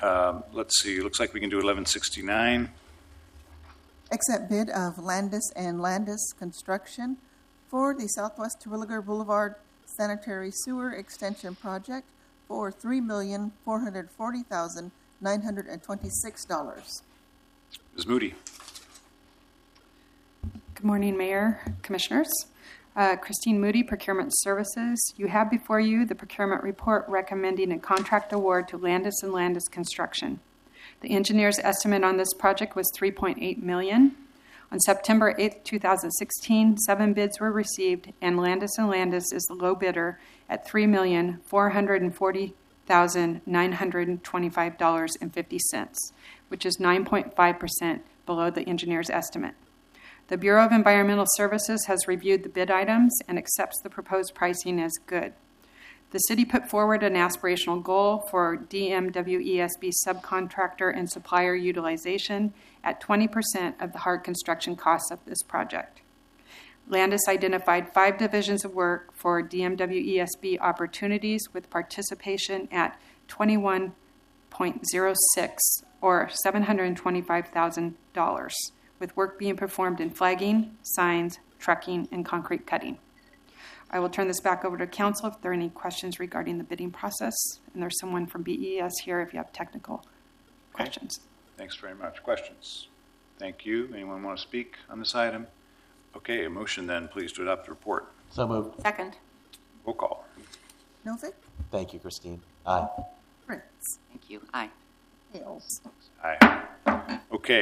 Let's see, looks like we can do 1169. Accept bid of Landis and Landis Construction for the Southwest Terwilliger Boulevard Sanitary Sewer Extension Project for $3,440,926. Ms. Moody. Good morning, Mayor, Commissioners. Christine Moody, Procurement Services. You have before you the procurement report recommending a contract award to Landis and Landis Construction. The engineer's estimate on this project was $3.8 million. On September 8, 2016, 7 bids were received, and Landis and Landis is the low bidder at $3,440,925.50, which is 9.5% below the engineer's estimate. The Bureau of Environmental Services has reviewed the bid items and accepts the proposed pricing as good. The city put forward an aspirational goal for DMWESB subcontractor and supplier utilization at 20% of the hard construction costs of this project. Landis identified 5 divisions of work for DMWESB opportunities with participation at 21.06 or $725,000. with work being performed in flagging, signs, trucking, and concrete cutting. I will turn this back over to council if there are any questions regarding the bidding process. And there's someone from BES here if you have technical questions. Thanks very much. Questions? Thank you. Anyone want to speak on this item? Okay, a motion then, please, to adopt the report. So moved. Second. Roll call. Novick? Thank you, Christine. Aye. Prince? Thank you. Aye. Hales? Aye. Okay.